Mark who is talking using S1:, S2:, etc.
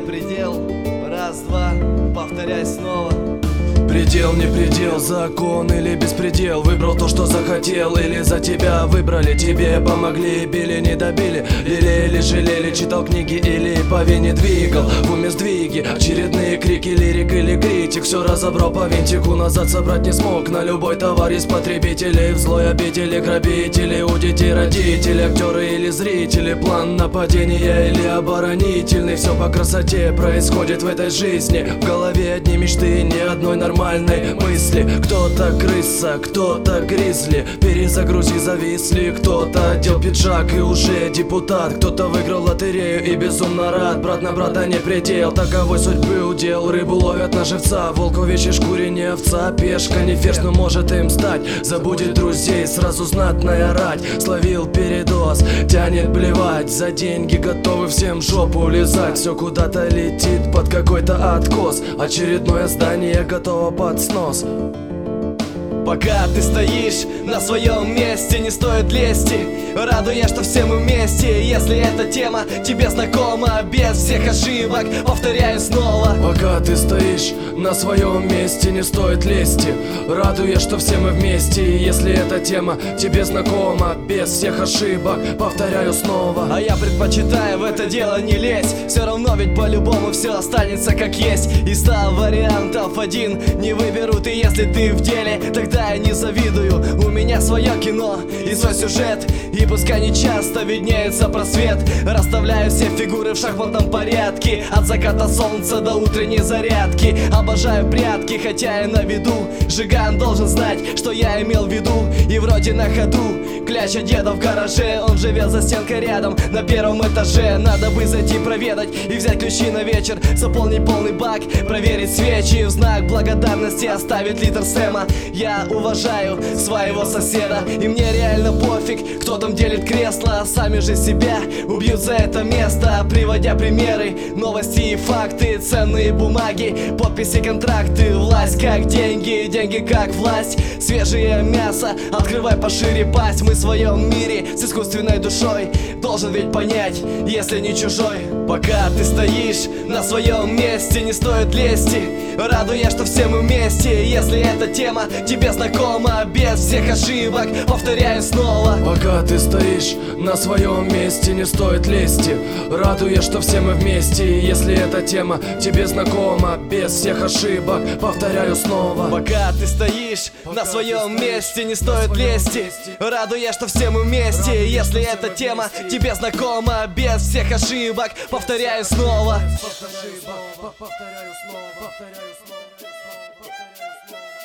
S1: предел. Раз, два, повторяй снова.
S2: Предел, не предел, закон или беспредел. Выбрал то, что захотел, или за тебя выбрали. Тебе помогли, били, не добили, лелеяли, жалели, читал книги или по вене двигал. В уме сдвиги, очередные крики, лирик или критик. Все разобрал по винтику, назад собрать не смог. На любой товар есть потребители, в злой обители, грабители. У детей родители, актеры или зрители. План нападения или оборонительный. Все по красоте происходит в этой жизни. В голове одни мечты, ни одной нормальной мысли. Кто-то крыса, кто-то гризли. Перезагрузи, зависли. Кто-то одел пиджак и уже депутат. Кто-то выиграл лотерею и безумно рад. Брат на брата не предел, таковой судьбы удел. Рыбу ловят на живца, волк в овечьей шкуре не овца. Пешка не ферзь, но может им стать. Забудет друзей, сразу знатная рать. Словил передоз, тянет блевать. За деньги готовы всем жопу лизать. Все куда-то летит под какой-то откос. Очередное здание готово под снос.
S1: Пока ты стоишь на своем месте, не стоит лести. Радуясь, что все мы вместе. Если эта тема тебе знакома, без всех ошибок, повторяю снова.
S2: Пока ты стоишь на своем месте, не стоит лести. Радуясь, что все мы вместе. Если эта тема тебе знакома, без всех ошибок, повторяю снова.
S1: А я предпочитаю в это дело не лезть. Все равно ведь по-любому все останется как есть. Из 100 вариантов один не выберут. И если ты в деле, тогда я не завидую. У меня свое кино и свой сюжет. И пускай не часто виднеется просвет. Расставляю все фигуры в шахматном порядке. От заката солнца до утренней зарядки. Обожаю прятки, хотя и на виду. Жиган должен знать, что я имел в виду. И вроде на ходу кляча деда в гараже. Он живет за стенкой рядом, на первом этаже. Надо бы зайти проведать и взять ключи на вечер. Заполнить полный бак, проверить свечи. В знак благодарности оставить литр Сэма. Я уважаю своего соседа, и мне реально пофиг, кто там делит кресло. Сами же себя убьют за это место. Приводя примеры, новости и факты. Ценные бумаги, подписи, контракты. Власть как деньги, деньги как власть. Свежее мясо, открывай пошире пасть. Мы в своем мире с искусственной душой. Должен ведь понять, если не чужой. Пока ты стоишь на своем месте, не стоит лести. Радуясь, что все мы вместе. Если эта тема тебе знакома, без всех ошибок, повторяю снова.
S2: Пока ты стоишь на своем месте, не стоит лести. Радуясь, что все мы вместе. Если эта тема тебе знакома, без всех ошибок, повторяю снова.
S1: Пока ты стоишь на своем месте, не стоит лести. Радуясь, что все мы вместе. Если эта тема тебе знакома, без всех ошибок, повторяю снова.
S2: Повторяю снова.